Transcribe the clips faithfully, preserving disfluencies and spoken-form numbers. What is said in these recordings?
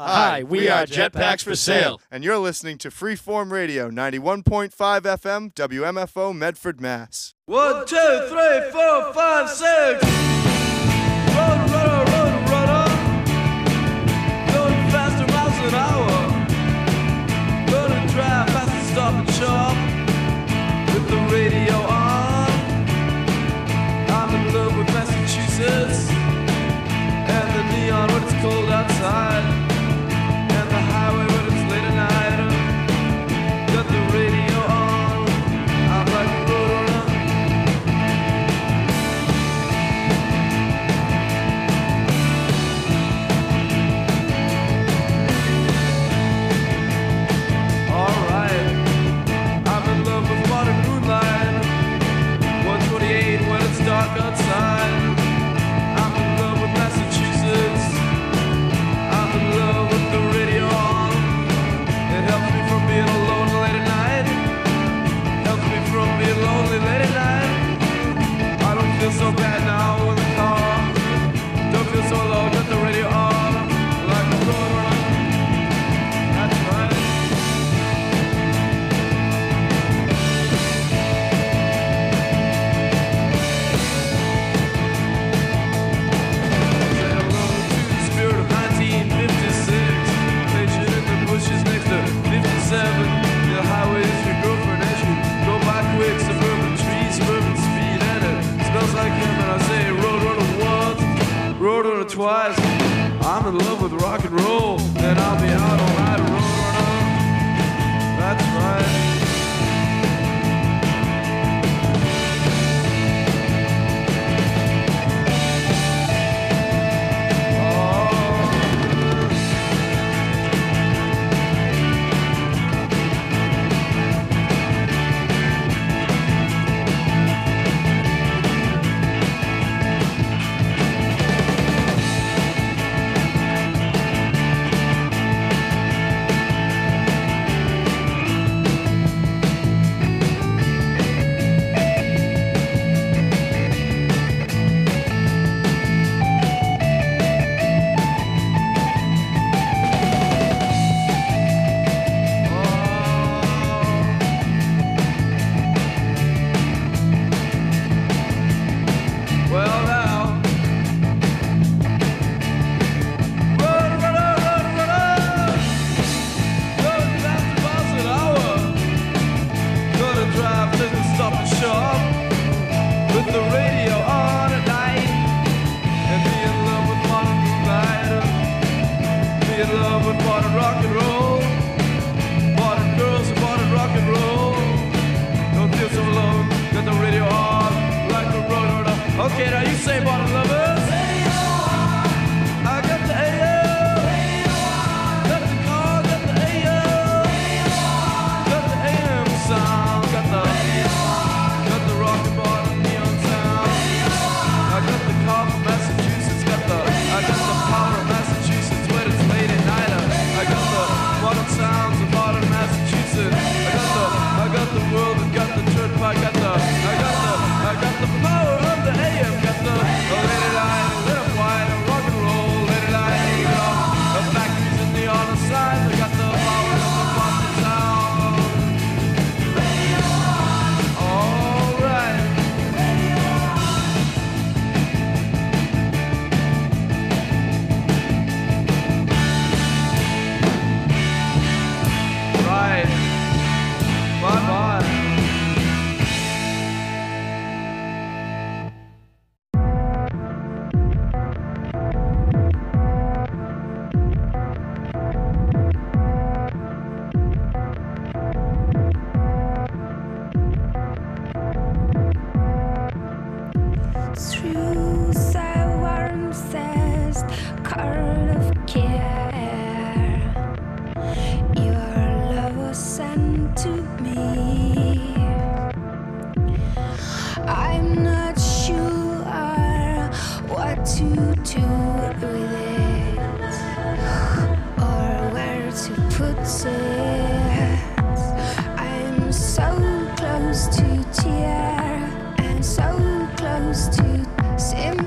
Hi, we are Jetpacks for Sale. And you're listening to Freeform Radio, ninety-one point five F M, W M F O, Medford, Mass. One, two, three, four, five, six. Run, run, run, run, going faster miles an hour. Gonna drive fast and stop and shop with the radio on. I'm in love with Massachusetts and the neon when it's cold outside, and the highway when it's late at night. Got the radio on. I'm like a roadrunner. Alright, I'm in love with modern moonlight. one twenty-eight when it's dark outside. I'm in love with Massachusetts. I'm in love with the radio on. It helps me from being alone late at night. Helps me from being lonely late at night. I don't feel so bad now in the car. Don't feel so low, got the radio on. Like a roadrunner. That's right. Say hello to the spirit of nineteen fifty-six. Station in the bushes next to fifty-seven. The highway is your girlfriend as you go by quick. Suburban trees, suburban speed, and it smells like him. And I say roadrunner once, roadrunner twice. I'm in love with rock and roll, and I'll be out all night, roadrunner. That's right. Well now, run, run, run, run, run, going fast miles an hour. Gonna drive to the stop and shop with the radio on at night, and be in love with modern moonlight, be in love with modern rock and roll, modern girls and modern rock and roll. Don't feel so alone, got the radio on like a roadrunner. Okay, now you say modern lovers. I got the A O. Got the car, got the A O. Got the A M sound, got the got the rock and modern neon sound. I got the car from Massachusetts, got the I got the power of Massachusetts when it's late at night. I got the modern sounds of modern Massachusetts. I got the I got the world and got the church pie, got the I got the I got the power of the A M, got the oh, let it lie, let it white, rock and roll, let it lie, take it off. The factories in the other side, I got the power of the Boston sound. All right. Right. Bye bye. Through the warmest current of care, your love was sent to me. I'm not sure what to do with it or where to put it. I'm so close to tear and so close to sympathy.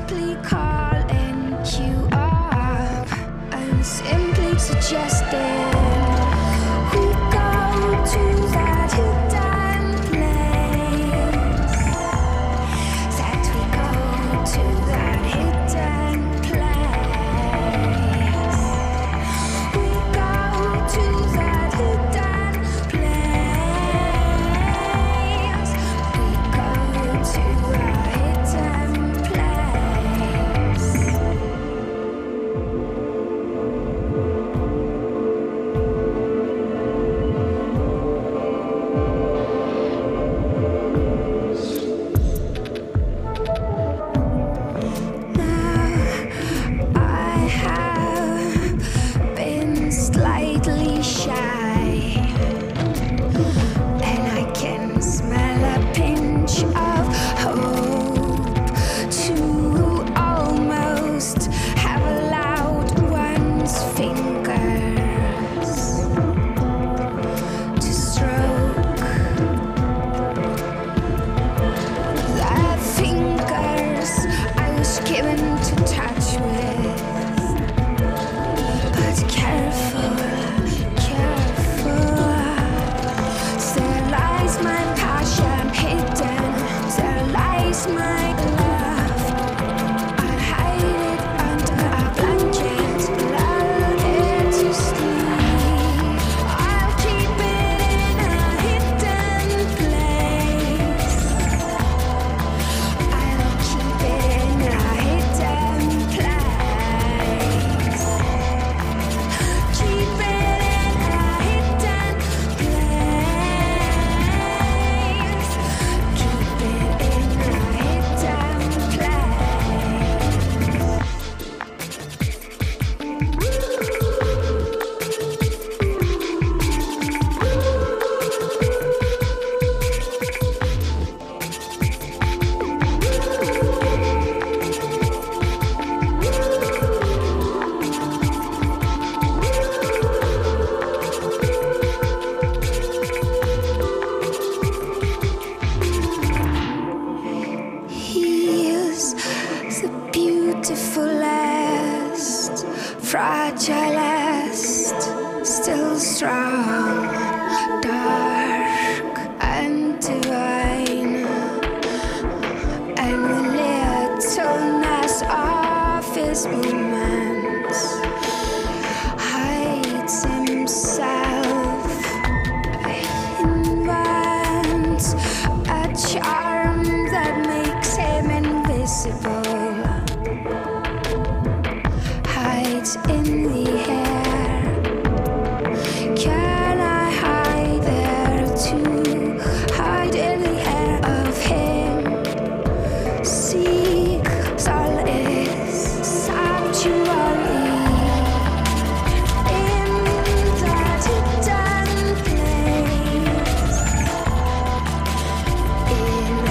beautifulest, fragilest, still strong, dark and divine, and the littleness of his movements hides himself, invents a charm that makes him invisible. In the air, can I hide there too? Hide in the air of him. Seek solace, sanctuary in that hidden place. In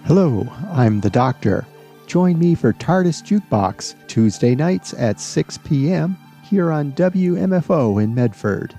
Hello, I'm the Doctor. Join me for TARDIS Jukebox, Tuesday nights at six p.m. here on W M F O in Medford.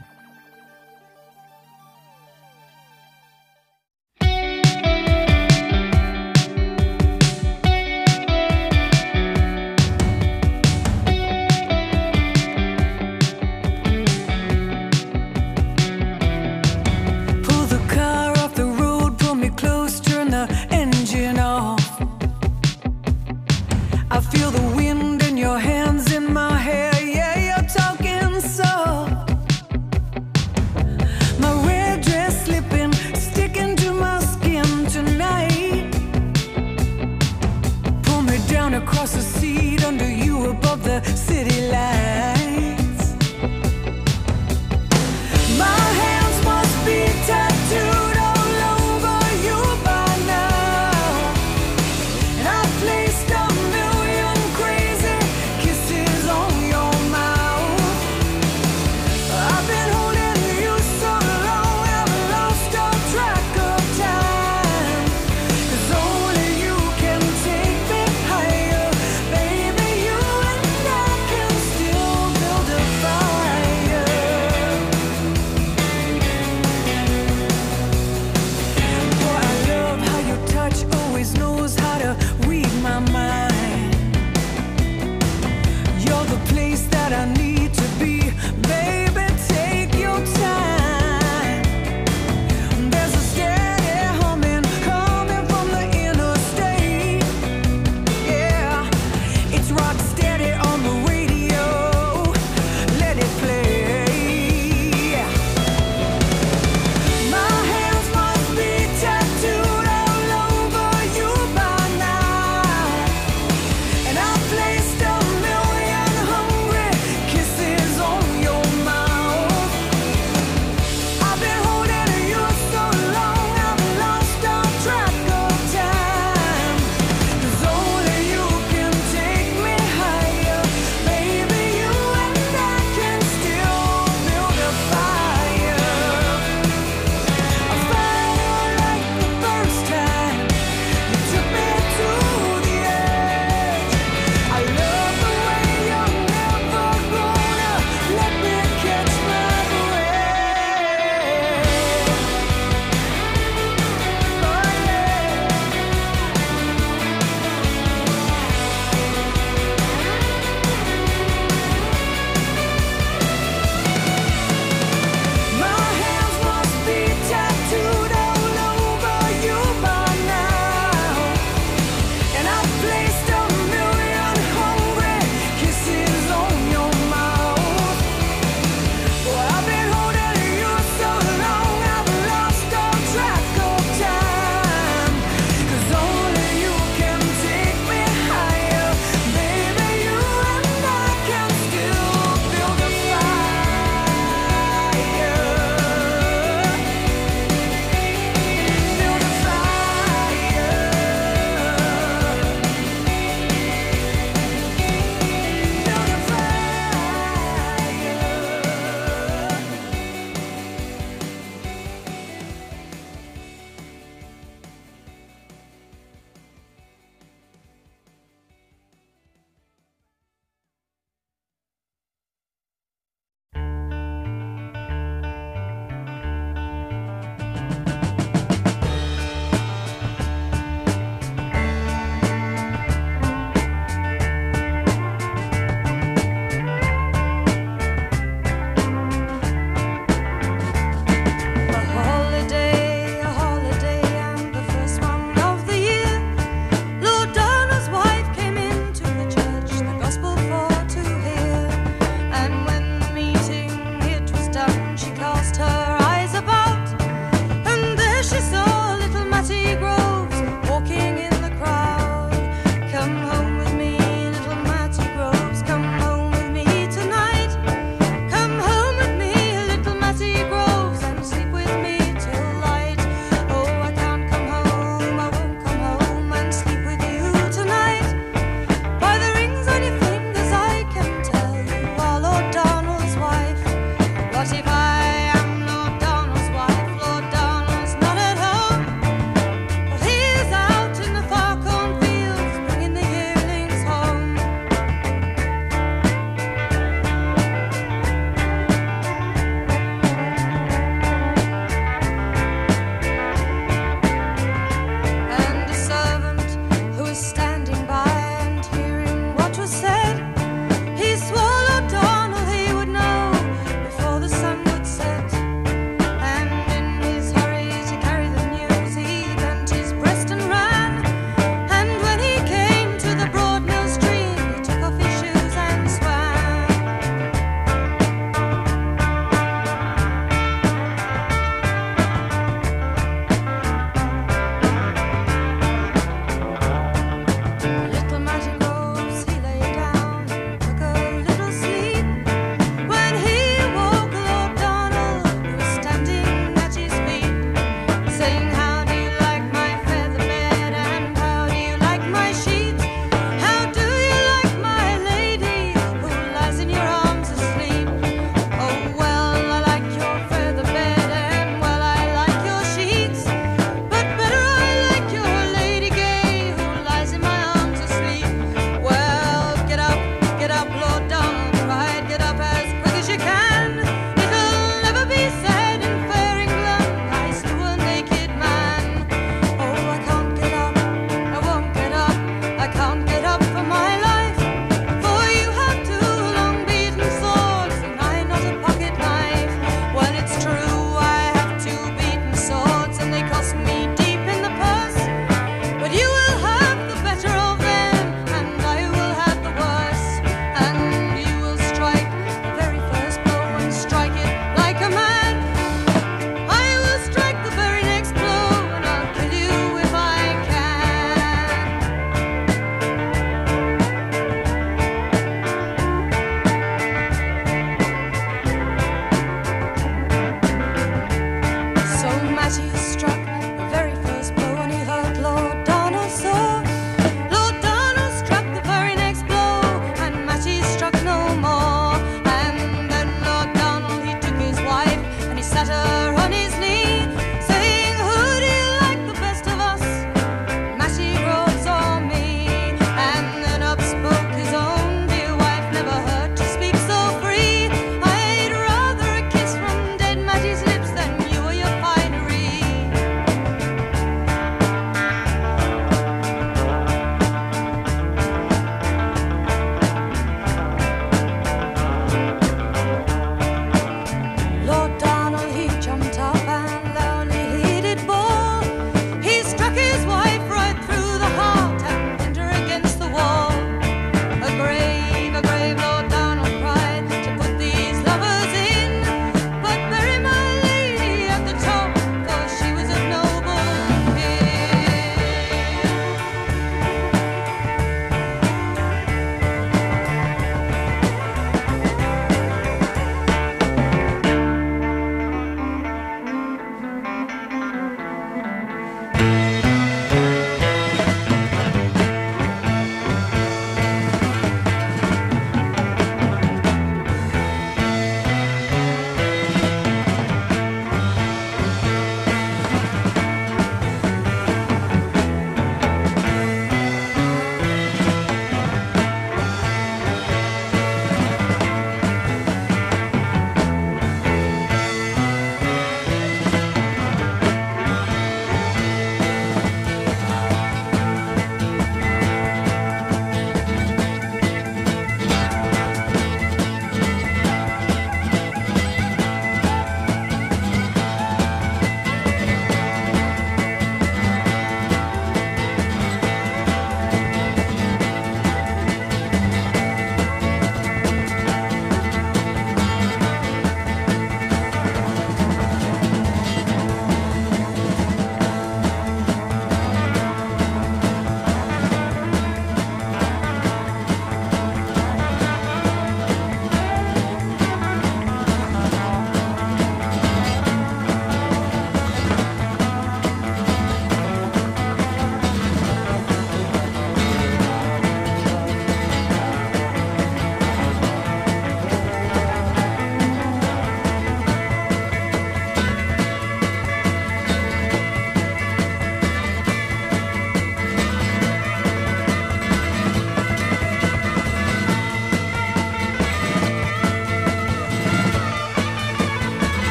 Matty struck the very first blow when he heard Lord Donald saw. Lord Donald struck the very next blow, and Matty struck no more. And then Lord Donald, he took his wife, and he sat her on his knee, saying, who do you like the best of us, Matty Rhodes or me? And then up spoke his own dear wife, never heard to speak so free. I'd rather a kiss from dead Matty's lips than you or your finery.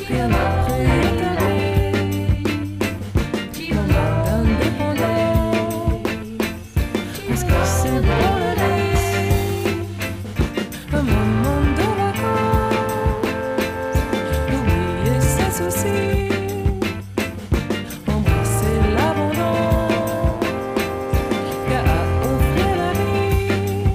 rien n'a préétabli. Mon mode indépendant, est-ce que c'est bon la vie? Un moment de vacances, oublier ses soucis, embrasser l'abondance qu'a à offrir la vie.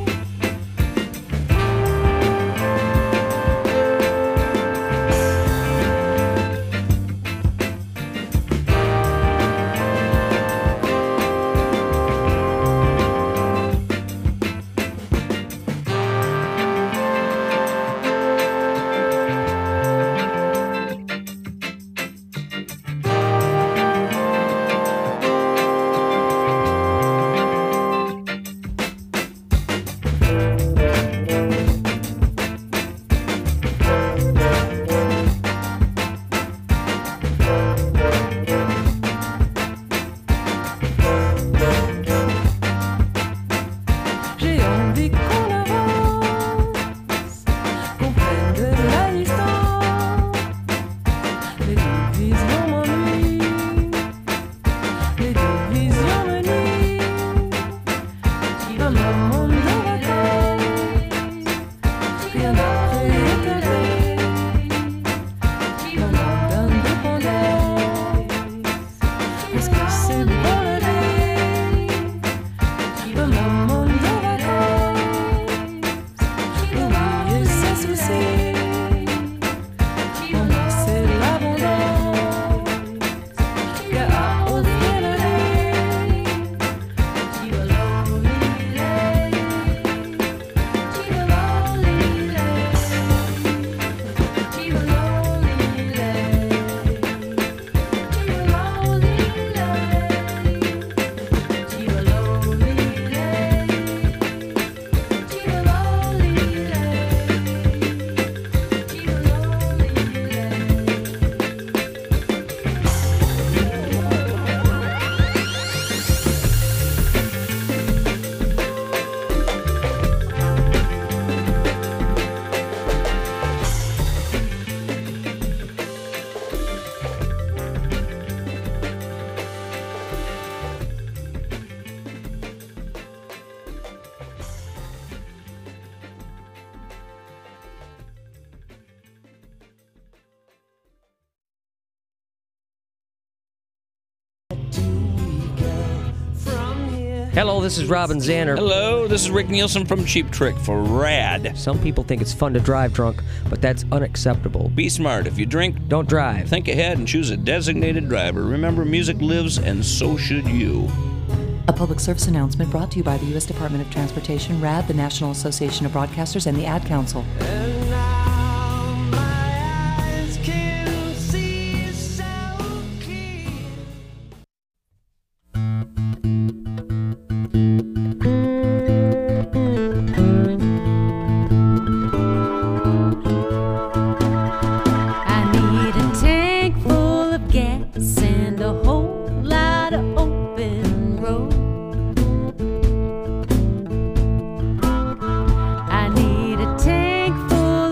J'ai envie qu'on avance, qu'on prenne de la distance. Les divisions m'ennuient, les divisions me nuisent. Un moment de vacances, rien n'a préétabli. Mon mode indépendance, est-ce que c'est bon la vie? Un moment de vacances, oublier ses soucis, embrasser l'abondance qu'a à offrir la vie. Hello, this is Robin Zander. Hello, this is Rick Nielsen from Cheap Trick for RAD. Some people think it's fun to drive drunk, but that's unacceptable. Be smart. If you drink, Don't drive. think ahead and choose a designated driver. Remember, music lives, and so should you. A public service announcement brought to you by the U S Department of Transportation, RAD, the National Association of Broadcasters, and the Ad Council. And now my eyes can see so clear. I need a tank full of gas and a whole lot of open road. I need a tank full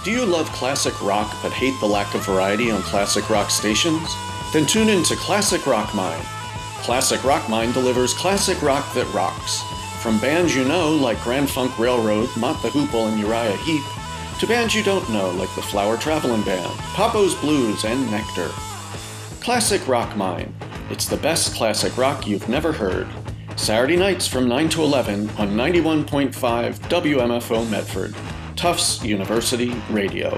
Do you love classic rock but hate the lack of variety on classic rock stations? Then tune in to Classic Rock Mine. Classic Rock Mine delivers classic rock that rocks. From bands you know like Grand Funk Railroad, Mott the Hoople, and Uriah Heep, to bands you don't know like the Flower Traveling Band, Papo's Blues, and Nectar. Classic Rock Mine. It's the best classic rock you've never heard. Saturday nights from nine to eleven on ninety-one point five W M F O Medford, Tufts University Radio.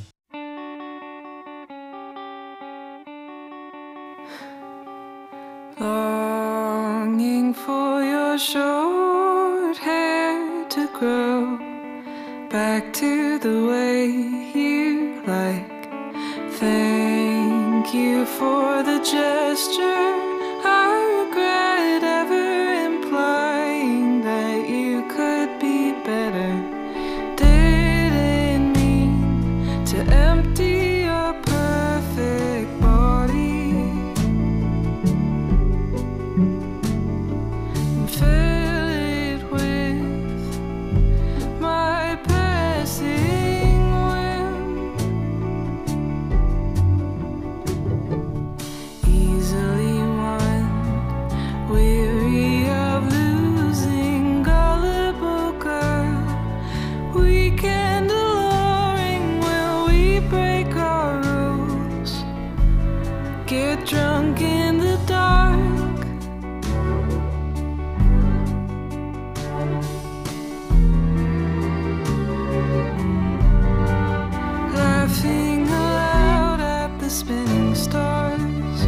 Longing for your short hair to grow back to the way you like. Thank you for the gesture. I regret ever implying that you could be better. Didn't mean to empty your perfect body and fill it with my passing whim. Easily won, weary of losing, gullible girl. Weekend alluring, will we break our rules? Get drunk in the dark. Laughing aloud at the spinning stars.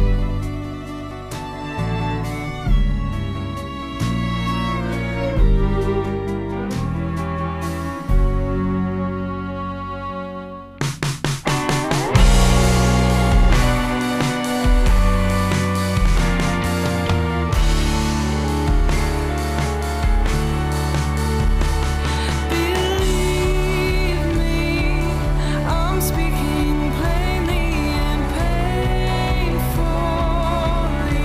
Believe me, I'm speaking plainly and painfully,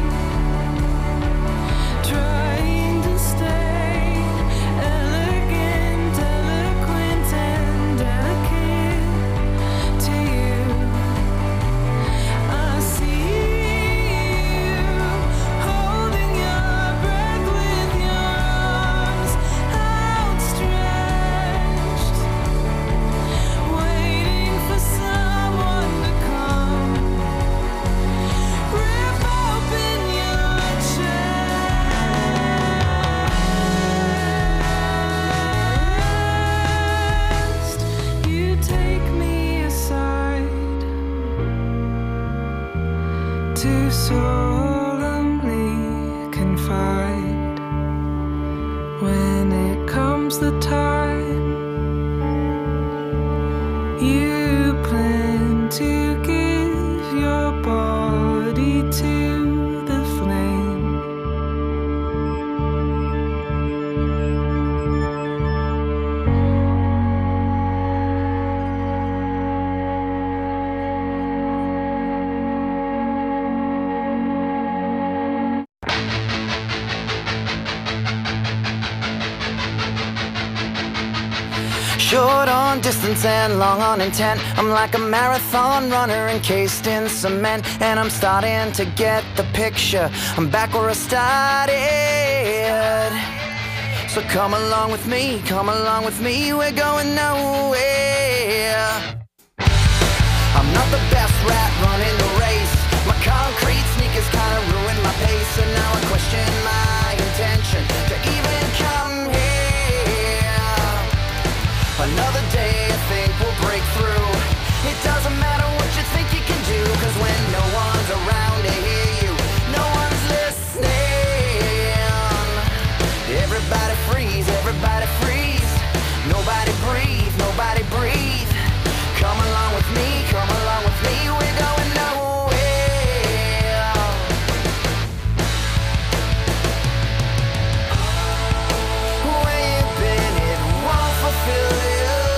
trying to stay elegant, eloquent, and delicate to you. I see you holding your breath with your arms outstretched, waiting for someone to come, rip open your chest. You take me aside to solemnly confide when it comes the time you plan to give your body to the flame. Short on distance and long on intent. I'm like a marathon runner encased in cement, and I'm starting to get the picture. I'm back where I started. So come along with me, come along with me, we're going nowhere. I'm not the best rat running the race. My concrete sneakers kinda ruined my pace, and now I question my intention to even come here. Another day I think we'll break through. It doesn't matter what you think you can do, cause when no one's around to hear you, no one's listening. Everybody freeze, everybody freeze. Nobody breathe, nobody breathe. Come along with me, come along with me, we're going nowhere. Where you been, it won't fulfill you.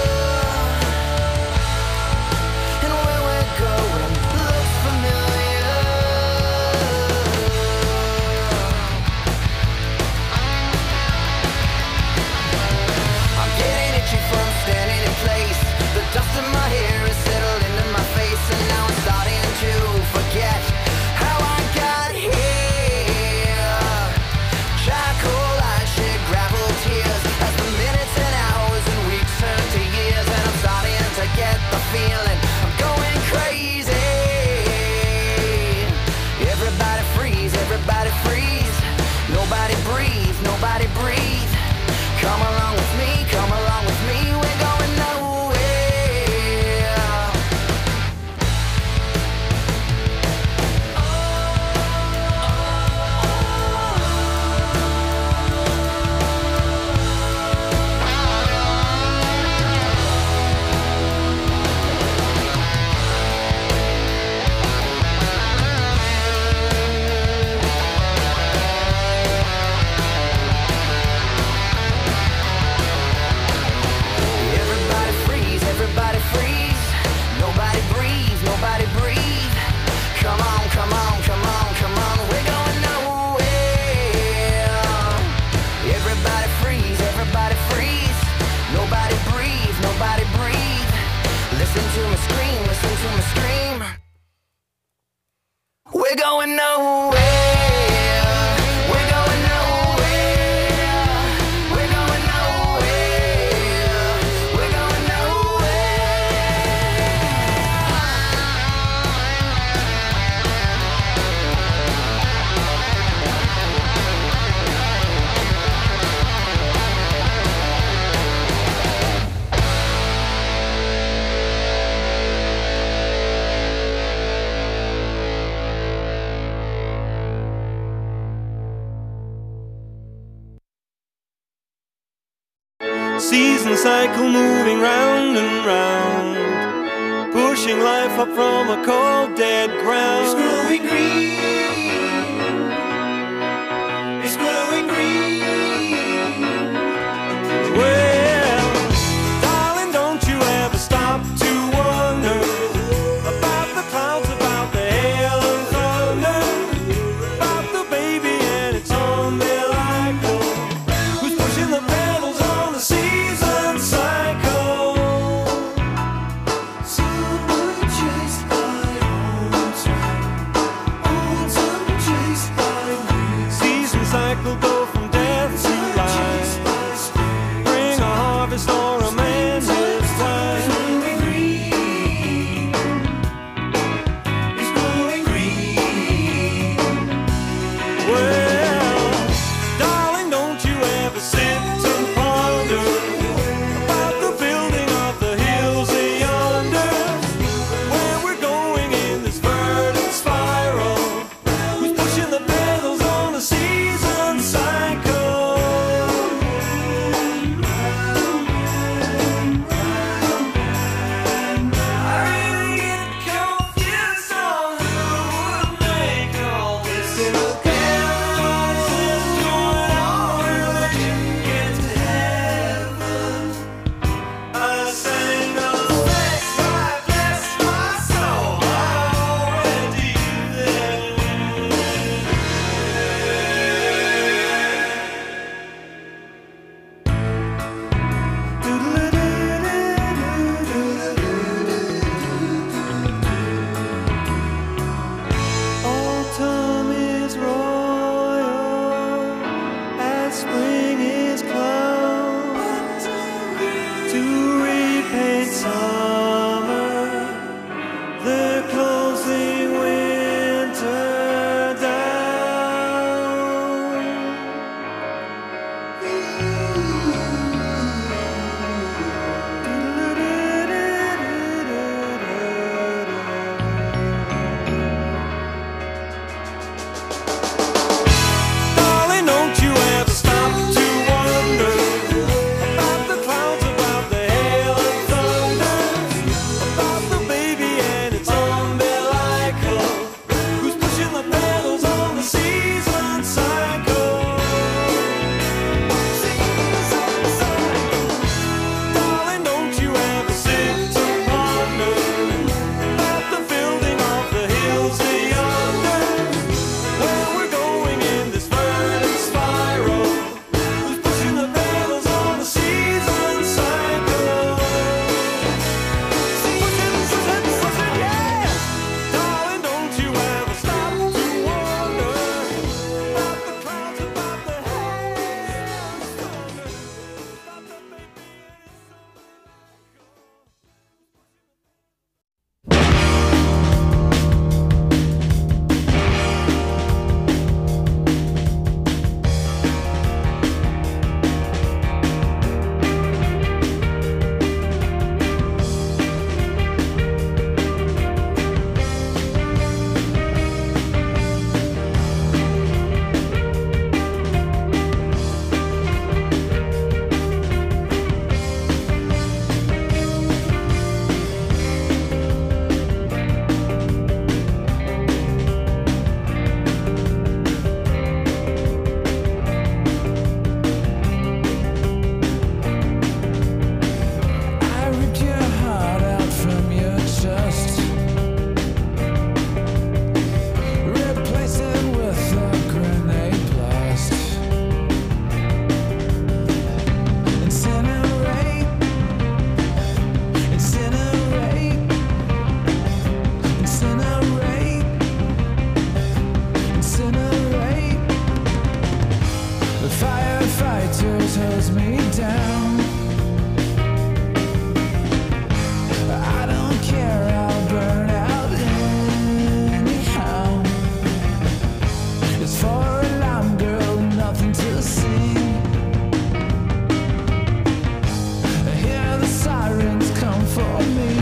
And where we're going looks familiar. I'm getting itchy for breathe, nobody breathe. Come along with me, come along with me, we're going nowhere. Everybody freeze, everybody freeze. Nobody breathe, nobody breathe. Come on, come on, come on, come on, we're going nowhere. Everybody freeze, everybody freeze. Nobody breathe, nobody breathe. Listen to me scream, listen to me scream. We're going nowhere. We're going nowhere. We're going nowhere. We're going Season cycle moving round and round, pushing life up from a cold dead ground. It's growing green. It's growing green. Well, darling, don't you ever stop to wonder about the clouds, about the hail and thunder, about the baby and its umbilical, who's pushing the pedals on the season cycle. Someone chased by autumn, autumn chased by me. Season cycle go from death to life, bring a harvest or a man his time. It's growing green. Well, darling, don't you ever sit and ponder about the building of the hills yonder, where we're going in this verdant spiral, who's pushing the pedals on the season cycle. I really get confused on who would make all this. Look at this going on, get to heaven. I sang those thanks, God bless my soul. I'm already there. Autumn is royal, as spring is clown, to repaint summer, they're closing winter down. Darling, don't you ever stop slows me down. I don't care, I'll burn out anyhow. It's for a alarm girl, nothing to see. I hear the sirens come for me.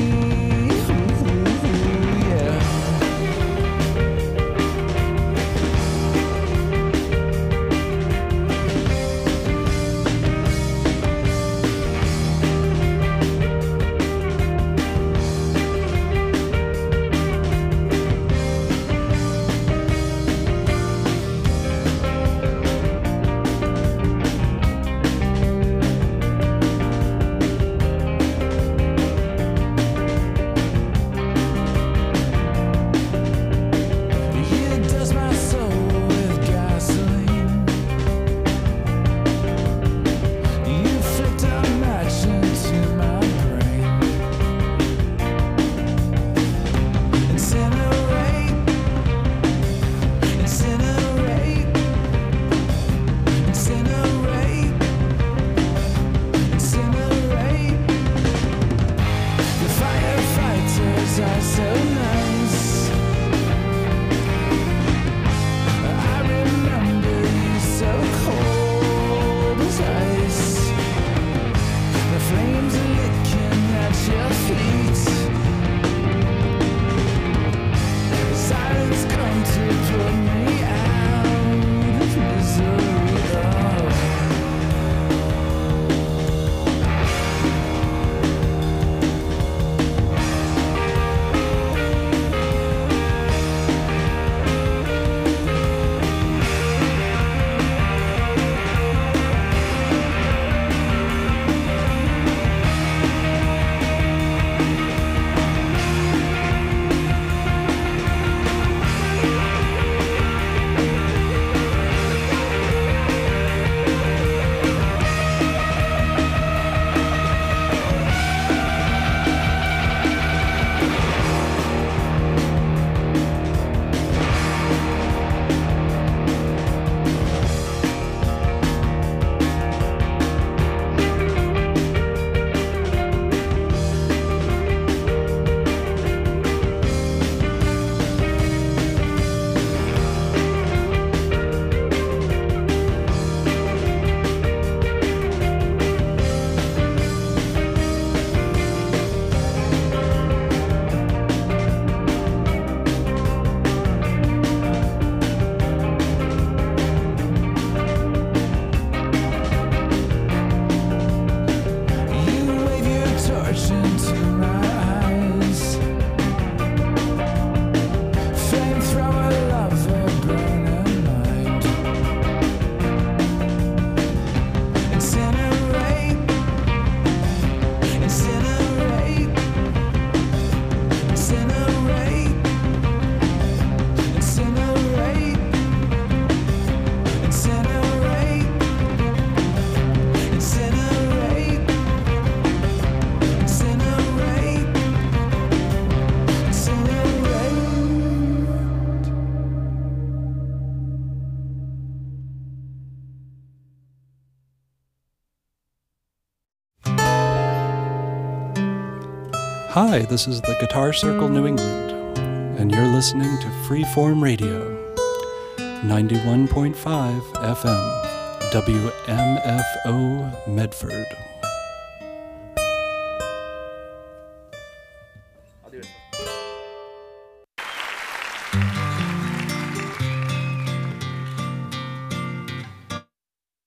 Hi, this is the Guitar Circle New England, and you're listening to Freeform Radio, ninety-one point five F M, W M F O Medford.